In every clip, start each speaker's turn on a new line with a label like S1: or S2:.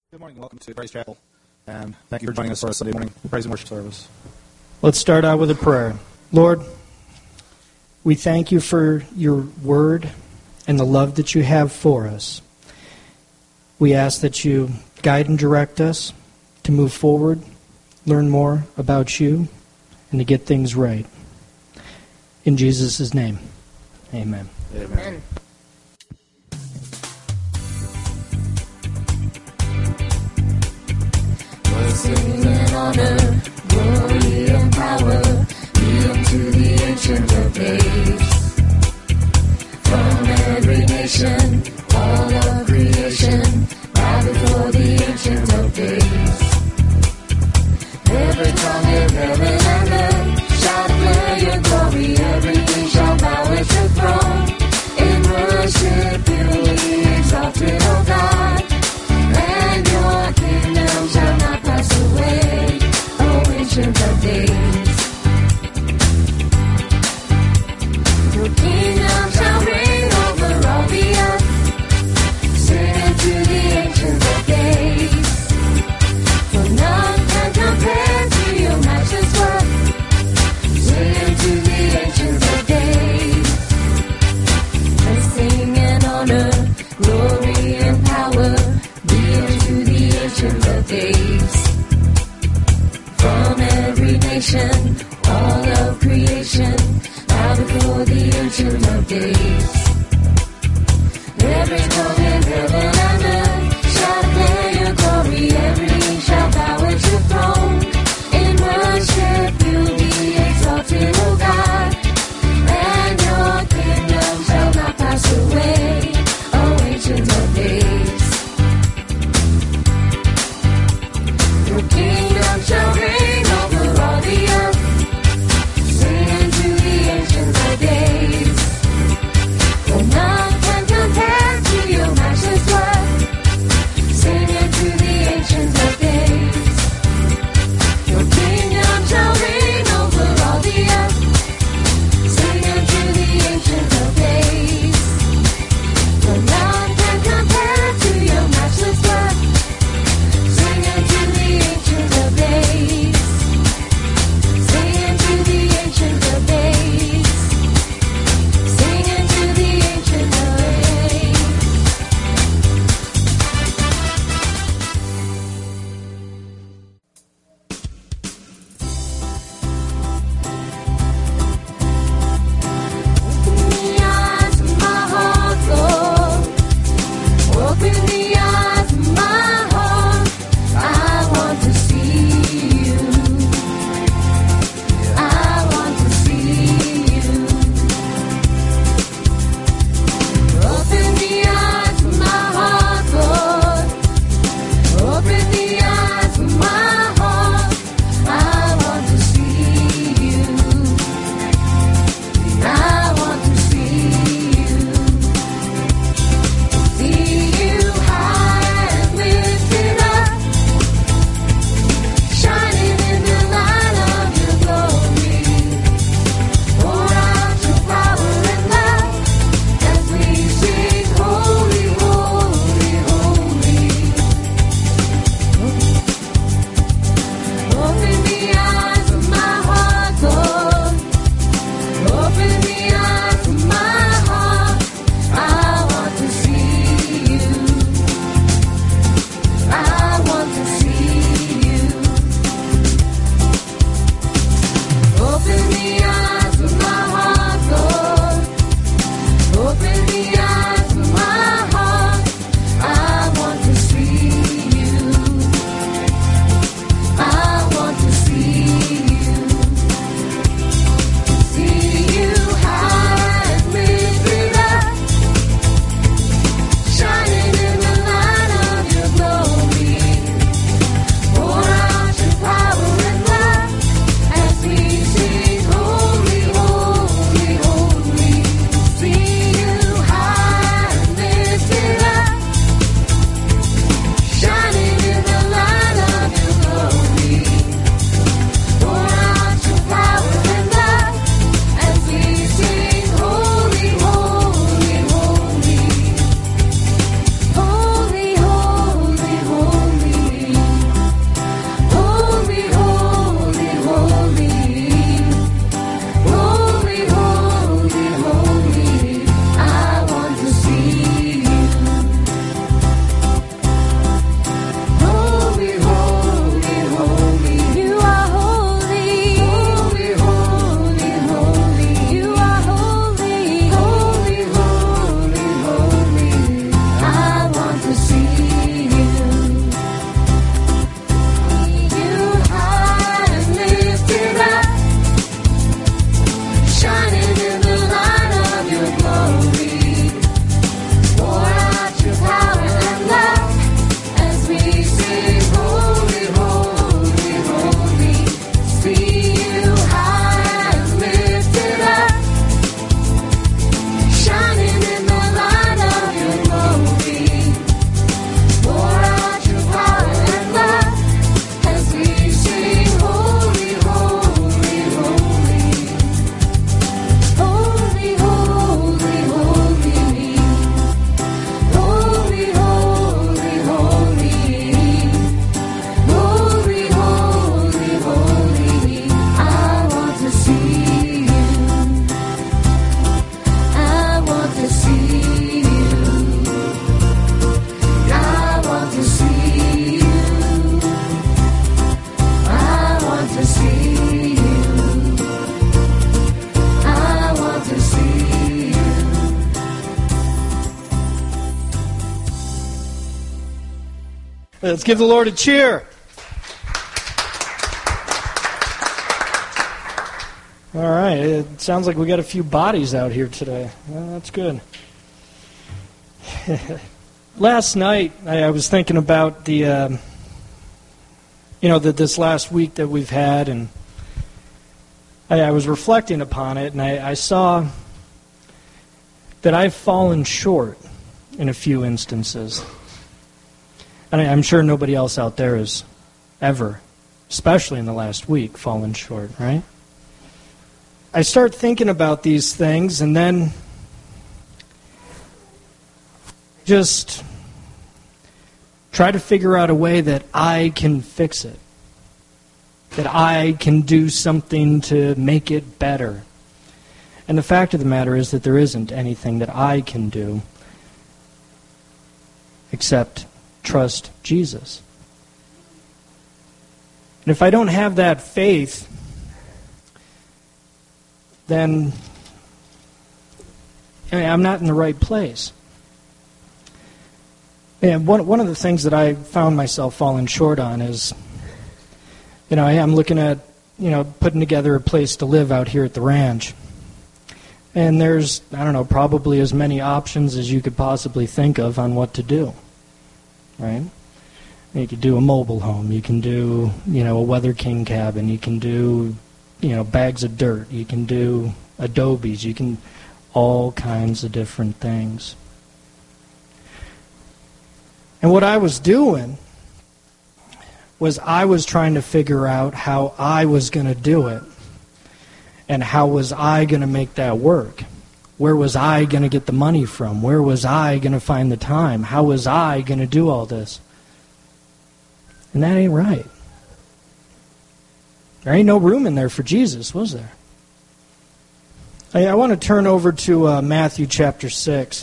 S1: Good morning and welcome to Grace Chapel. And thank you for joining us for our Sunday morning praise and worship service.
S2: Let's start out with a prayer. Lord, we thank you for your word and the love that you have for us. We ask that you guide and direct us to move forward, learn more about you, and to get things right. In Jesus' name, amen.
S3: Amen. Blessing and honor, glory and power be unto the Ancient of Days. From every nation, all of creation, bow before the Ancient of Days. Every tongue in heaven and earth shall declare your glory. Every knee shall bow at your throne. In worship you'll be exalted, O God. And your kingdom shall not pass away, O Ancient of Days. Your kingdom shall reign over all the earth. Sing to the Ancient of Days. For none can compare to your matchless worth. Sing to the Ancient of Days. Blessing and honor, glory and power be unto the Ancient of Days. From every nation, all of creation, bow before the Ancient of Days. Every tongue in heaven and earth shall declare your glory. Every knee shall bow at your throne. In worship you'll be exalted, O God. And your kingdom shall not pass away, O Ancient of Days. Your kingdom shall reign over all the earth. Sing to the Ancient of Days.
S2: Let's give the Lord a cheer. All right, it sounds like we got a few bodies out here today. Well, that's good. Last night, I was thinking about this last week that we've had, and I was reflecting upon it, and I saw that I've fallen short in a few instances. And I'm sure nobody else out there has ever, especially in the last week, fallen short, right? I start thinking about these things and then just try to figure out a way that I can fix it, that I can do something to make it better. And the fact of the matter is that there isn't anything that I can do except trust Jesus. And if I don't have that faith, then I'm not in the right place. And one of the things that I found myself falling short on is, I'm looking at, putting together a place to live out here at the ranch. And there's, probably as many options as you could possibly think of on what to do, right? You could do a mobile home. You can do, a Weather King cabin. You can do, bags of dirt. You can do adobes. You can, all kinds of different things. And what I was doing was I was trying to figure out how I was going to do it. And how was I going to make that work? Where was I going to get the money from? Where was I going to find the time? How was I going to do all this? And that ain't right. There ain't no room in there for Jesus, was there? I want to turn over to Matthew chapter 6.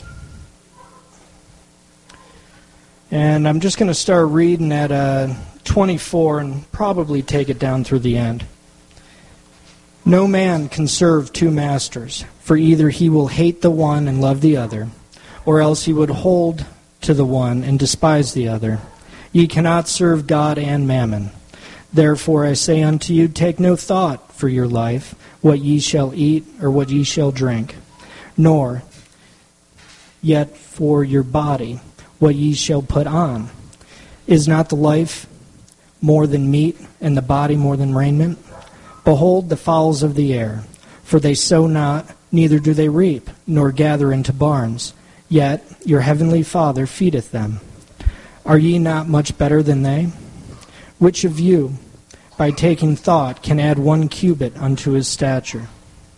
S2: And I'm just going to start reading at 24 and probably take it down through the end. No man can serve two masters, for either he will hate the one and love the other, or else he would hold to the one and despise the other. Ye cannot serve God and mammon. Therefore I say unto you, take no thought for your life, what ye shall eat or what ye shall drink, nor yet for your body, what ye shall put on. Is not the life more than meat, and the body more than raiment? Behold the fowls of the air, for they sow not, neither do they reap, nor gather into barns, yet your heavenly Father feedeth them. Are ye not much better than they? Which of you, by taking thought, can add 1 cubit unto his stature?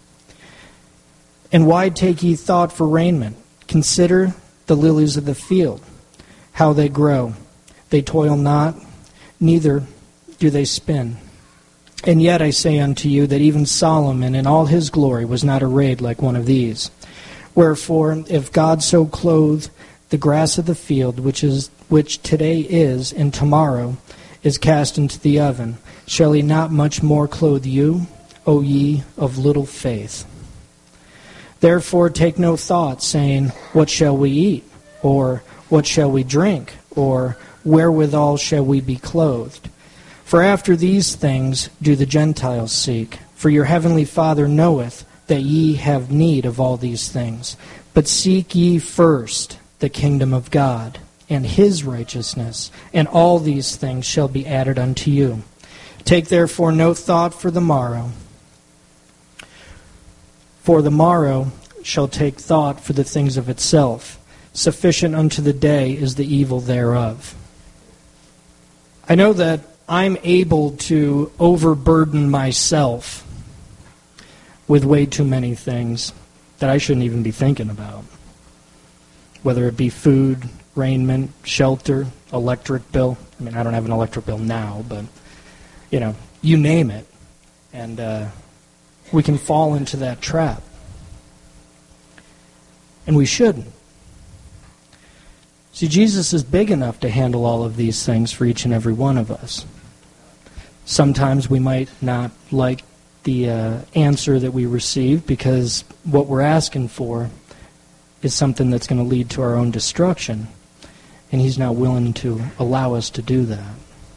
S2: And why take ye thought for raiment? Consider the lilies of the field, how they grow. They toil not, neither do they spin. And yet I say unto you that even Solomon in all his glory was not arrayed like one of these. Wherefore, if God so clothe the grass of the field, which today is, and tomorrow is cast into the oven, shall he not much more clothe you, O ye of little faith? Therefore take no thought, saying, what shall we eat? Or what shall we drink? Or wherewithal shall we be clothed? For after these things do the Gentiles seek. For your heavenly Father knoweth that ye have need of all these things. But seek ye first the kingdom of God, and his righteousness, and all these things shall be added unto you. Take therefore no thought for the morrow, for the morrow shall take thought for the things of itself. Sufficient unto the day is the evil thereof. I know that I'm able to overburden myself with way too many things that I shouldn't even be thinking about. Whether it be food, raiment, shelter, electric bill. I mean, I don't have an electric bill now, but, you name it. And we can fall into that trap. And we shouldn't. See, Jesus is big enough to handle all of these things for each and every one of us. Sometimes we might not like the answer that we receive because what we're asking for is something that's going to lead to our own destruction. and he's not willing to allow us to do that.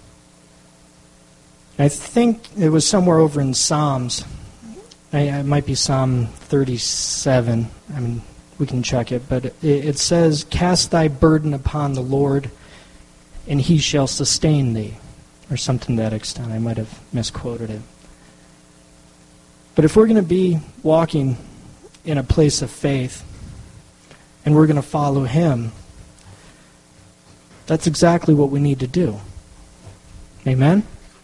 S2: I think it was somewhere over in Psalms. It might be Psalm 37. I mean, we can check it. But it says, "Cast thy burden upon the Lord, and he shall sustain thee." Or something to that extent. I might have misquoted it. But if we're going to be walking in a place of faith, and we're going to follow him, that's exactly what we need to do. Amen?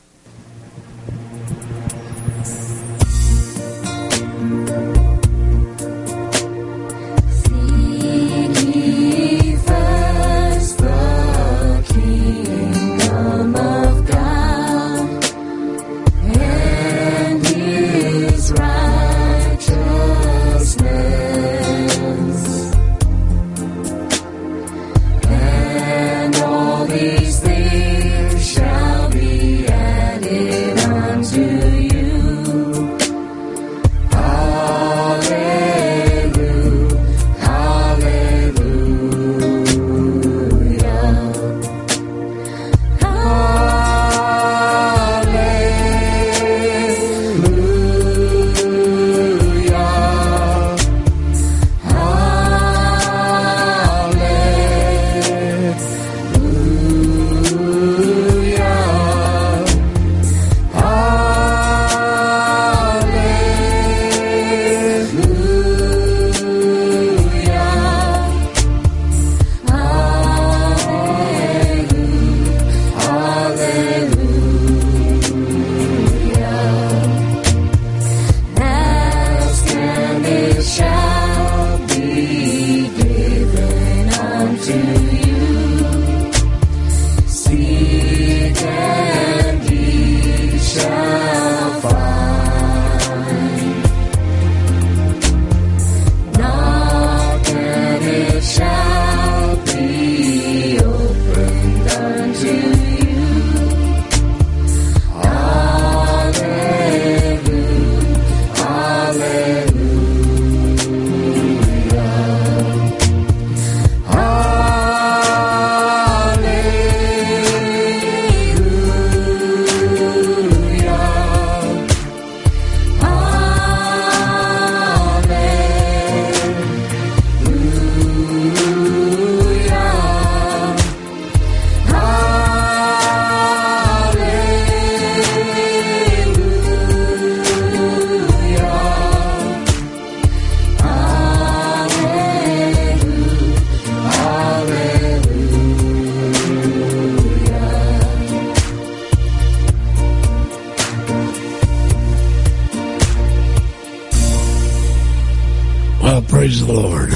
S4: Praise the Lord.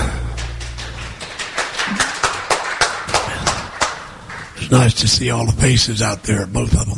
S4: It's nice to see all the faces out there, both of them.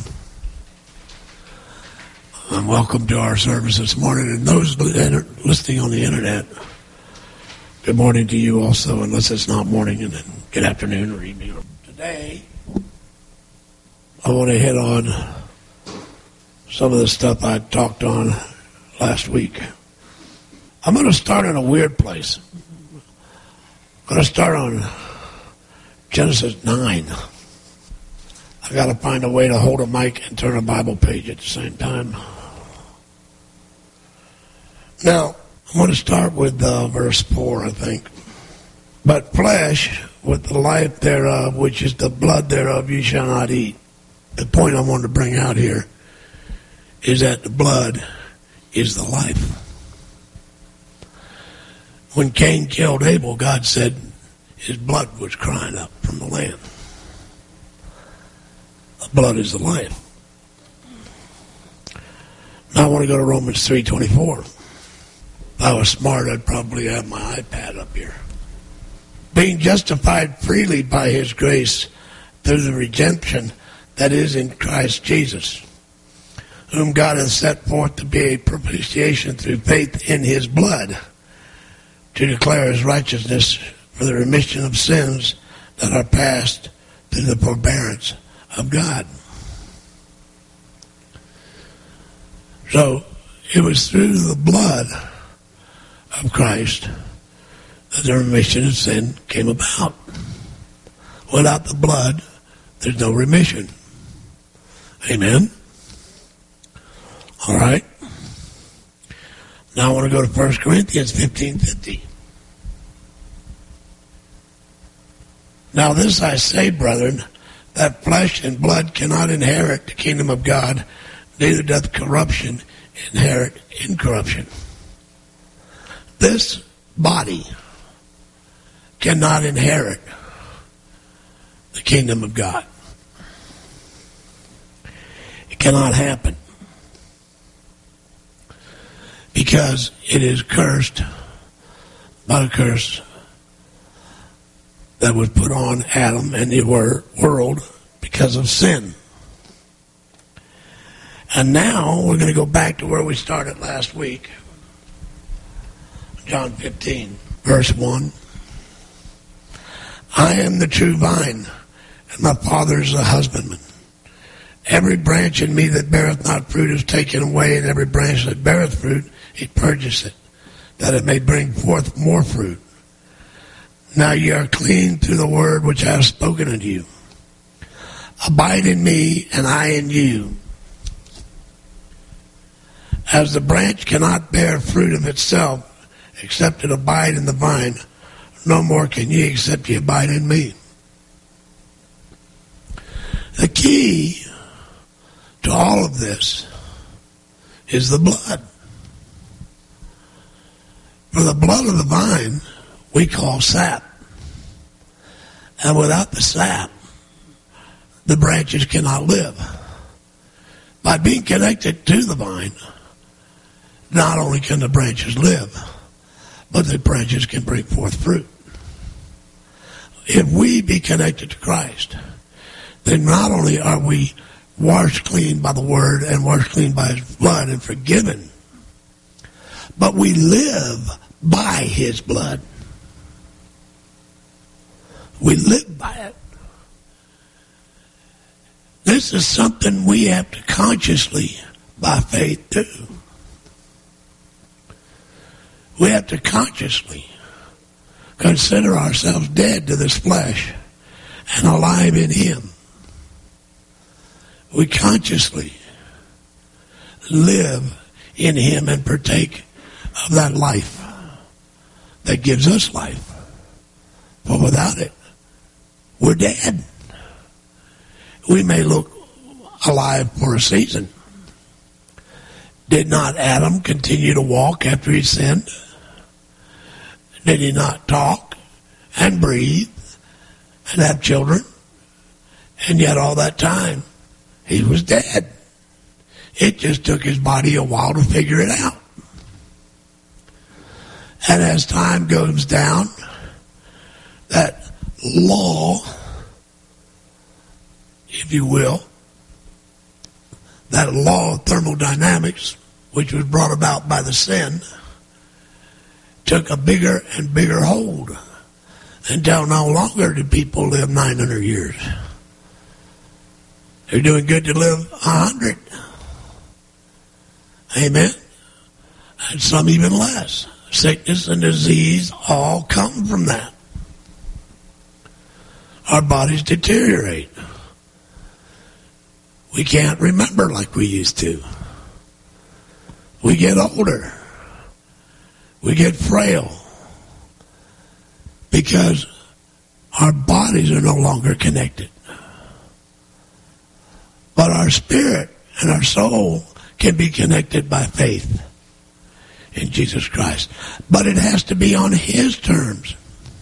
S4: And welcome to our service this morning. And those listening on the internet, good morning to you also, unless it's not morning, and then good afternoon or evening. Today, I want to hit on some of the stuff I talked on last week. I'm going to start in a weird place. I'm going to start on Genesis 9. I got to find a way to hold a mic and turn a Bible page at the same time. Now, I'm going to start with verse 4, I think. But flesh, with the life thereof, which is the blood thereof, you shall not eat. The point I want to bring out here is that the blood is the life. When Cain killed Abel, God said his blood was crying up from the land. The blood is the life. Now I want to go to Romans 3:24. If I was smart, I'd probably have my iPad up here. Being justified freely by his grace through the redemption that is in Christ Jesus, whom God has set forth to be a propitiation through faith in his blood, to declare his righteousness for the remission of sins that are past through the forbearance of God. So, it was through the blood of Christ that the remission of sin came about. Without the blood, there's no remission. Amen? All right. Now I want to go to 1 Corinthians 15:50. Now this I say, brethren, that flesh and blood cannot inherit the kingdom of God, neither doth corruption inherit incorruption. This body cannot inherit the kingdom of God. It cannot happen. Because it is cursed by a curse that was put on Adam and the world because of sin. And now we're going to go back to where we started last week. John 15, verse 1. I am the true vine, and my Father is the husbandman. Every branch in me that beareth not fruit is taken away, and every branch that beareth fruit, he purges it, that it may bring forth more fruit. Now ye are clean through the word which I have spoken unto you. Abide in me, and I in you. As the branch cannot bear fruit of itself, except it abide in the vine, no more can ye except ye abide in me. The key to all of this is the blood. For the blood of the vine we call sap. And without the sap, the branches cannot live. By being connected to the vine, not only can the branches live, but the branches can bring forth fruit. If we be connected to Christ, then not only are we washed clean by the word and washed clean by his blood and forgiven, but we live by his blood. We live by it. This is something we have to consciously, by faith, do. We have to consciously consider ourselves dead to this flesh and alive in him. We consciously live in him and partake of that life that gives us life. For without it, we're dead. We may look alive for a season. Did not Adam continue to walk after he sinned? Did he not talk and breathe and have children? And yet all that time, he was dead. It just took his body a while to figure it out. And as time goes down, that law, if you will, that law of thermodynamics, which was brought about by the sin, took a bigger and bigger hold until no longer do people live 900 years. They're doing good to live 100. Amen? And some even less. Sickness and disease all come from that. Our bodies deteriorate. We can't remember like we used to. We get older. We get frail. Because our bodies are no longer connected. But our spirit and our soul can be connected by faith in Jesus Christ. But it has to be on his terms.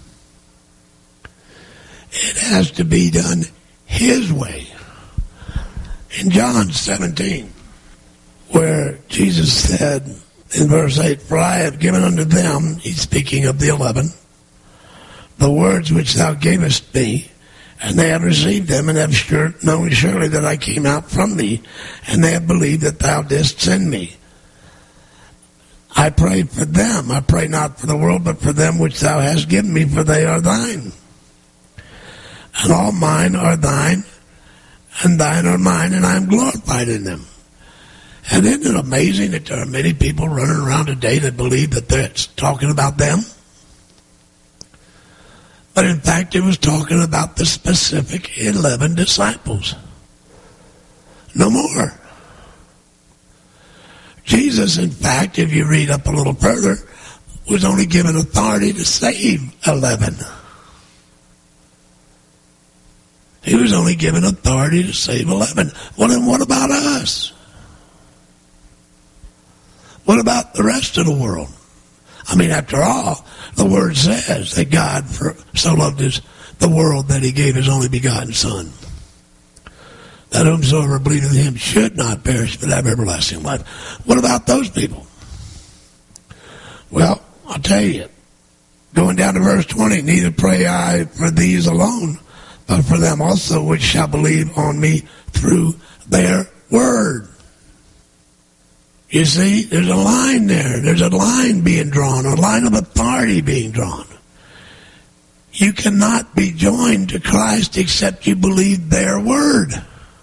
S4: It has to be done his way. In John 17, where Jesus said in verse 8, For I have given unto them, he's speaking of the 11, the words which thou gavest me, and they have received them, and have known surely that I came out from thee, and they have believed that thou didst send me. I pray for them. I pray not for the world, but for them which thou hast given me, for they are thine. And all mine are thine, and thine are mine, and I am glorified in them. And isn't it amazing that there are many people running around today that believe that that's talking about them? But in fact, it was talking about the specific 11 disciples. No more. Jesus, in fact, if you read up a little further, was only given authority to save 11. He was only given authority to save 11. Well, then what about us? What about the rest of the world? I mean, after all, the Word says that God so loved the world that He gave His only begotten Son, that whomsoever believeth in Him should not perish but have everlasting life. What about those people? Well, I'll tell you, going down to verse 20, neither pray I for these alone, but for them also which shall believe on me through their word. You see, there's a line there. There's a line being drawn, a line of authority being drawn. You cannot be joined to Christ except you believe their word.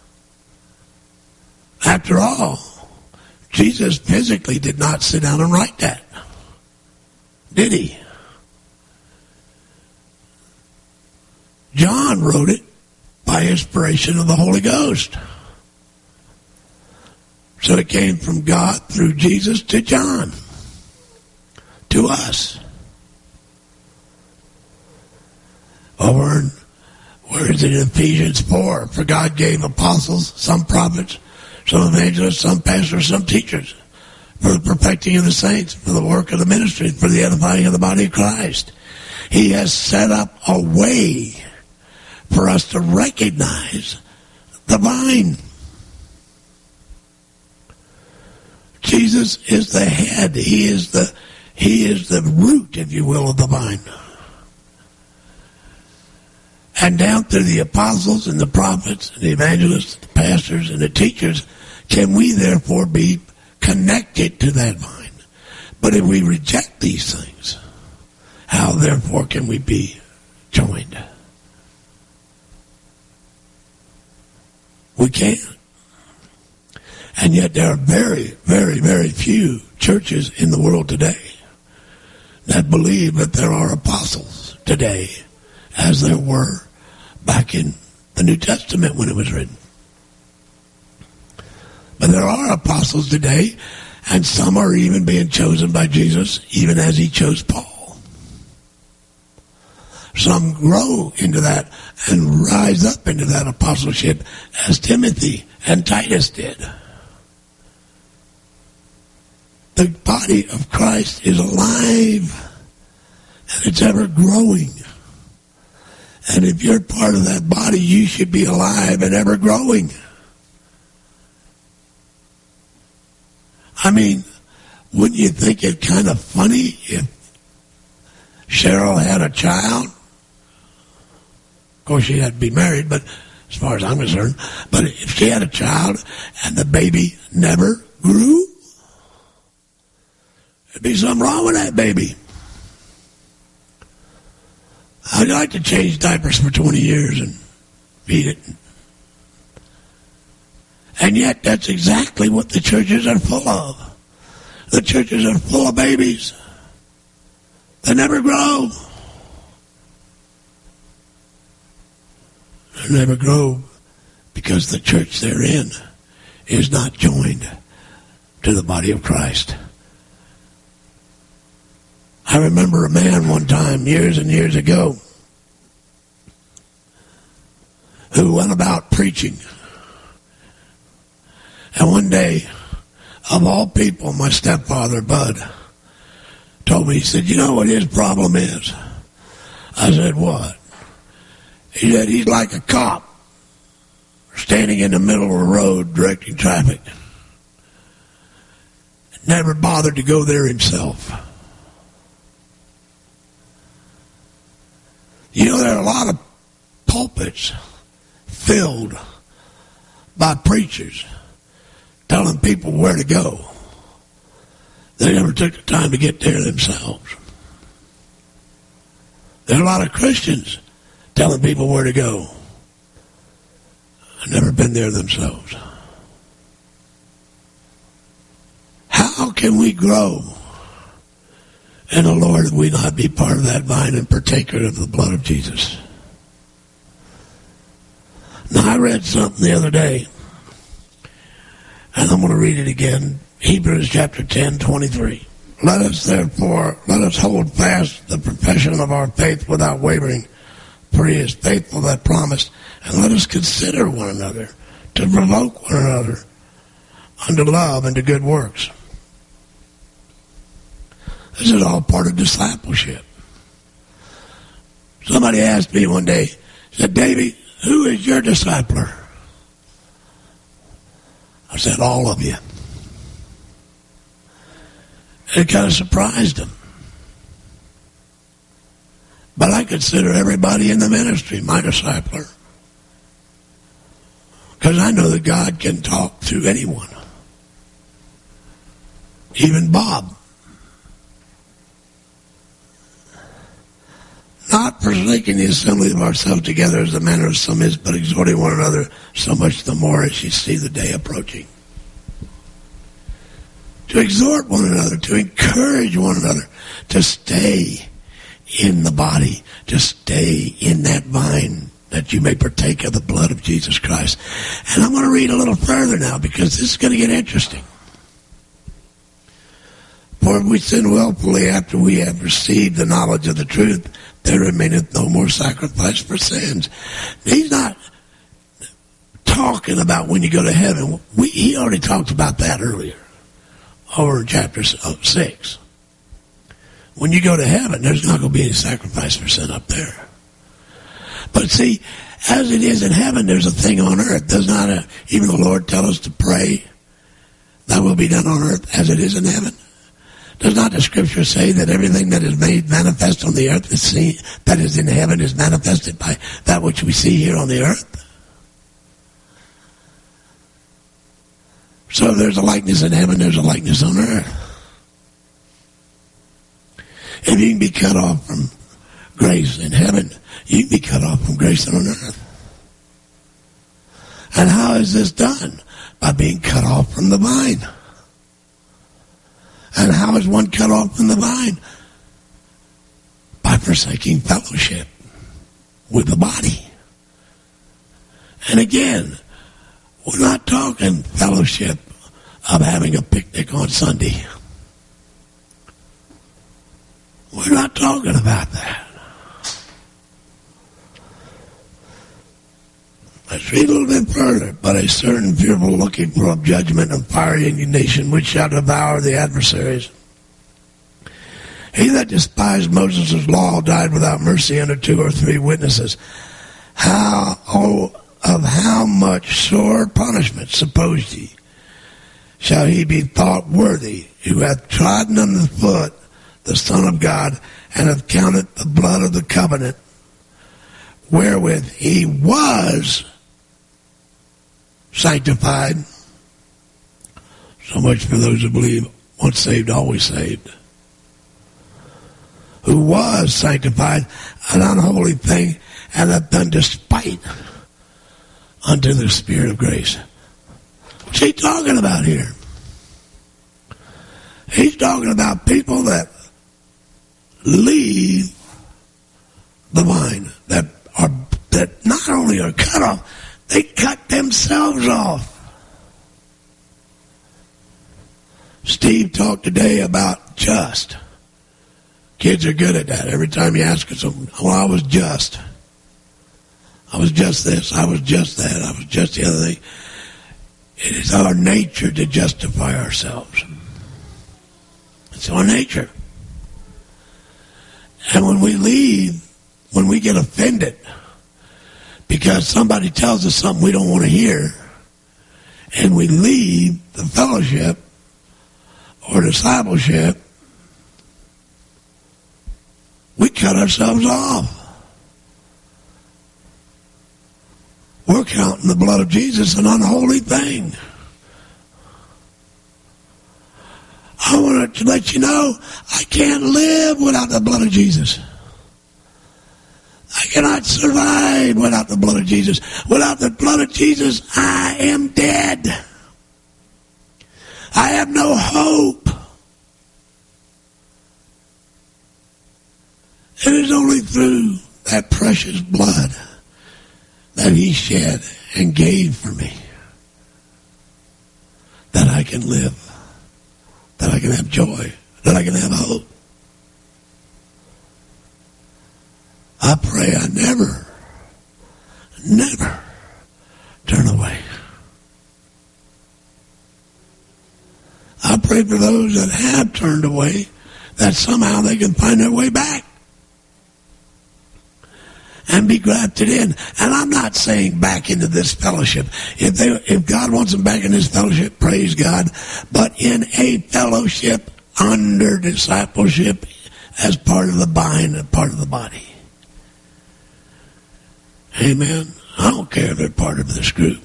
S4: After all, Jesus physically did not sit down and write that, did He? John wrote it by inspiration of the Holy Ghost. So it came from God through Jesus to John, to us. Over in, where is it, in Ephesians 4? For God gave apostles, some prophets, some evangelists, some pastors, some teachers, for the perfecting of the saints, for the work of the ministry, for the edifying of the body of Christ. He has set up a way for us to recognize the vine. Jesus is the head. He is the root, if you will, of the vine. And down through the apostles and the prophets and the evangelists, the pastors and the teachers, can we therefore be connected to that vine. But if we reject these things, how therefore can we be joined? We can't. And yet there are very, very, very few churches in the world today that believe that there are apostles today as there were back in the New Testament when it was written. But there are apostles today, and some are even being chosen by Jesus, even as He chose Paul. Some grow into that and rise up into that apostleship as Timothy and Titus did. The body of Christ is alive, and it's ever growing. And if you're part of that body, you should be alive and ever growing. I mean, wouldn't you think it kind of funny if Cheryl had a child? Of course, she'd have to be married, but as far as I'm concerned, but if she had a child and the baby never grew, there'd be something wrong with that baby. I'd like to change diapers for 20 years and feed it. And yet that's exactly what the churches are full of. The churches are full of babies. They never grow. They never grow because the church they're in is not joined to the body of Christ. I remember a man one time, years and years ago, who went about preaching. And one day, of all people, my stepfather, Bud, told me, he said, you know what his problem is? I said, what? He said, he's like a cop standing in the middle of a road directing traffic. Never bothered to go there himself. You know, there are a lot of pulpits filled by preachers telling people where to go. They never took the time to get there themselves. There are a lot of Christians telling people where to go. I've never been there themselves. How can we grow And the Lord, that we not be part of that vine and partaker of the blood of Jesus. Now, I read something the other day, and I'm going to read it again. Hebrews chapter 10, 23. Let us hold fast the profession of our faith without wavering, for he is faithful that promised. And let us consider one another, to provoke one another unto love and to good works. This is all part of discipleship. Somebody asked me one day, said, Davy, who is your discipler? I said, all of you. It kind of surprised him. But I consider everybody in the ministry my discipler. Because I know that God can talk to anyone. Even Bob. Not forsaking the assembly of ourselves together as the manner of some is, but exhorting one another so much the more as you see the day approaching. To exhort one another, to encourage one another, to stay in the body, to stay in that vine, that you may partake of the blood of Jesus Christ. And I'm going to read a little further now, because this is going to get interesting. For if we sin willfully after we have received the knowledge of the truth, there remaineth no more sacrifice for sins. He's not talking about when you go to heaven. He already talked about that earlier, over in chapter 6. When you go to heaven, there's not going to be any sacrifice for sin up there. But see, as it is in heaven, there's a thing on earth. Does not even the Lord tell us to pray, that will be done on earth as it is in heaven? Does not the Scripture say that everything that is made manifest on the earth is seen, that is in heaven is manifested by that which we see here on the earth? So there's a likeness in heaven, there's a likeness on earth. If you can be cut off from grace in heaven, you can be cut off from grace on earth. And how is this done? By being cut off from the vine. And how is one cut off from the vine? By forsaking fellowship with the body. And again, we're not talking fellowship of having a picnic on Sunday. We're not talking about that. Let's read a little bit further. But a certain fearful looking for of judgment and fiery indignation, which shall devour the adversaries. He that despised Moses' law died without mercy under 2 or 3 witnesses. Of how much sore punishment, suppose ye, shall he be thought worthy, who hath trodden under the foot the Son of God, and hath counted the blood of the covenant, wherewith he was sanctified. So much for those who believe once saved, always saved. Who was sanctified, an unholy thing, and hath done despite unto the Spirit of grace. What's he talking about here? He's talking about people that leave the vine, that not only are cut off, they cut themselves off. Steve talked today about just. Kids are good at that. Every time you ask them, well, I was just this, I was just that, I was just the other thing. It is our nature to justify ourselves. It's our nature. And when we leave, when we get offended because somebody tells us something we don't want to hear, and we leave the fellowship or discipleship, we cut ourselves off. We're counting the blood of Jesus an unholy thing. I want to let you know, I can't live without the blood of Jesus. I cannot survive without the blood of Jesus. Without the blood of Jesus, I am dead. I have no hope. It is only through that precious blood that he shed and gave for me that I can live, that I can have joy, that I can have hope. I pray I never turn away. I pray for those that have turned away, that somehow they can find their way back and be grafted in. And I'm not saying back into this fellowship. If God wants them back in this fellowship, praise God. But in a fellowship under discipleship as part of the vine and part of the body. Amen. I don't care if they're part of this group.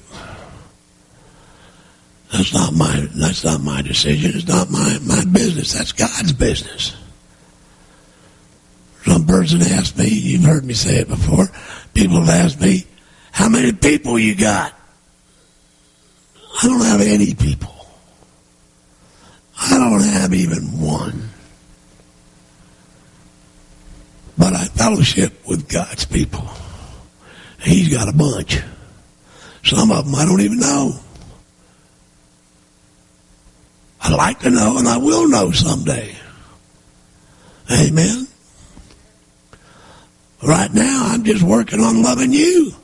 S4: That's not my decision. It's not my business. That's God's business. Some person asked me, you've heard me say it before, people have asked me, how many people you got? I don't have any people. I don't have even one. But I fellowship with God's people. He's got a bunch. Some of them I don't even know. I'd like to know, and I will know someday. Amen. Right now, I'm just working on loving you.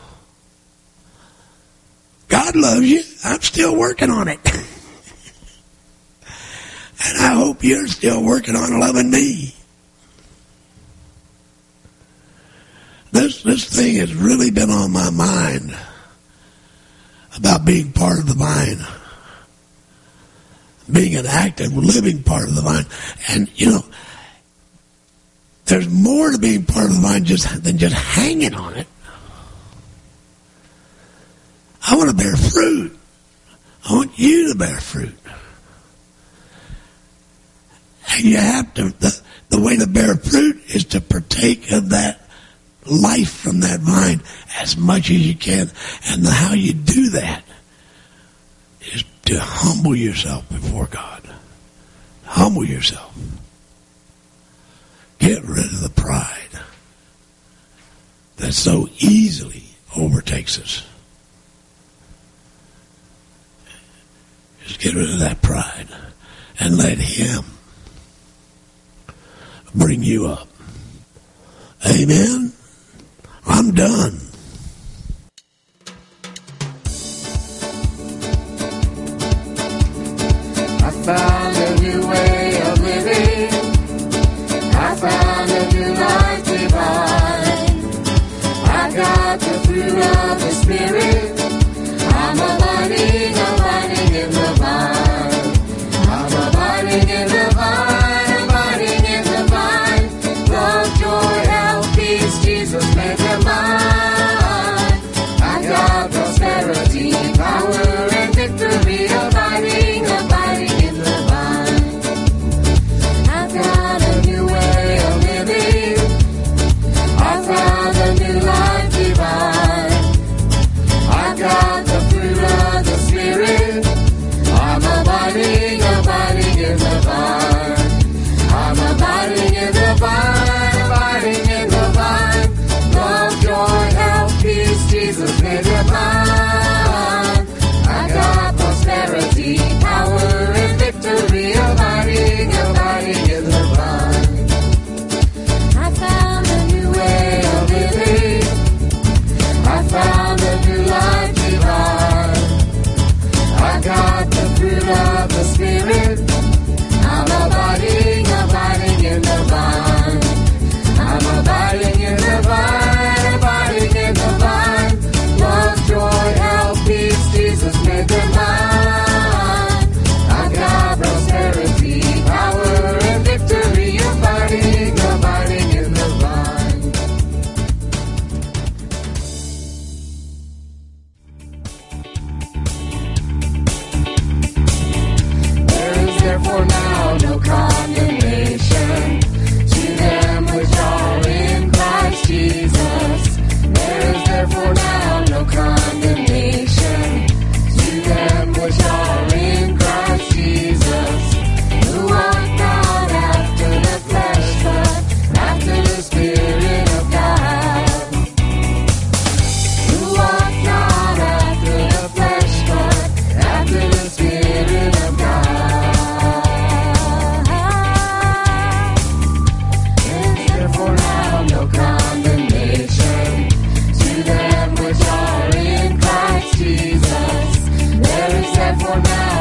S4: God loves you. I'm still working on it. And I hope you're still working on loving me. This thing has really been on my mind about being part of the vine. Being an active, living part of the vine. And, you know, there's more to being part of the vine than just hanging on it. I want to bear fruit. I want you to bear fruit. And you have to, the way to bear fruit is to partake of that life from that vine as much as you can. And how you do that is to humble yourself before God. Humble yourself. Get rid of the pride that so easily overtakes us. Just get rid of that pride and let Him bring you up. Amen? I'm done.
S3: I found a new way of living. I found a new life divine. I got the fruit of the Spirit. I'm abiding in the vine. I'm abiding in the vine, abiding in the vine. Love, joy, health, peace, Jesus made them mine. I got prosperity, power, and victory, abiding in the vine. I've got a new way of living. I found a new life divine. I said for now.